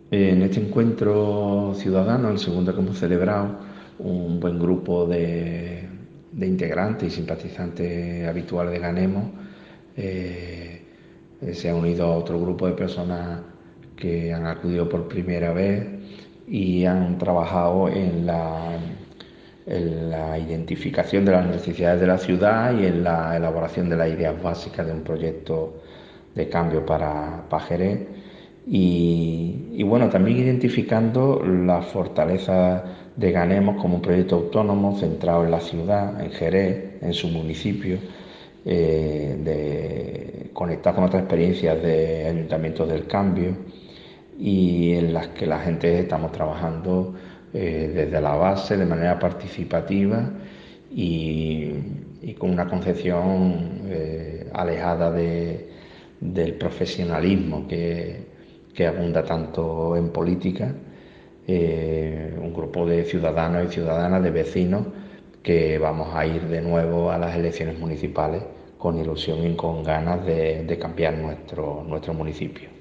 En este encuentro ciudadano, el segundo que hemos celebrado, un buen grupo de integrantes y simpatizantes habituales de Ganemos se ha unido a otro grupo de personas que han acudido por primera vez y han trabajado en la identificación de las necesidades de la ciudad y en la elaboración de las ideas básicas de un proyecto de cambio para Jerez y bueno, también identificando la fortaleza de Ganemos como un proyecto autónomo centrado en la ciudad, en Jerez, en su municipio, de conectar con otras experiencias de ayuntamientos del cambio y en las que la gente estamos trabajando desde la base de manera participativa y, y con una concepción alejada del profesionalismo que abunda tanto en política, un grupo de ciudadanos y ciudadanas, de vecinos, que vamos a ir de nuevo a las elecciones municipales con ilusión y con ganas de cambiar nuestro municipio.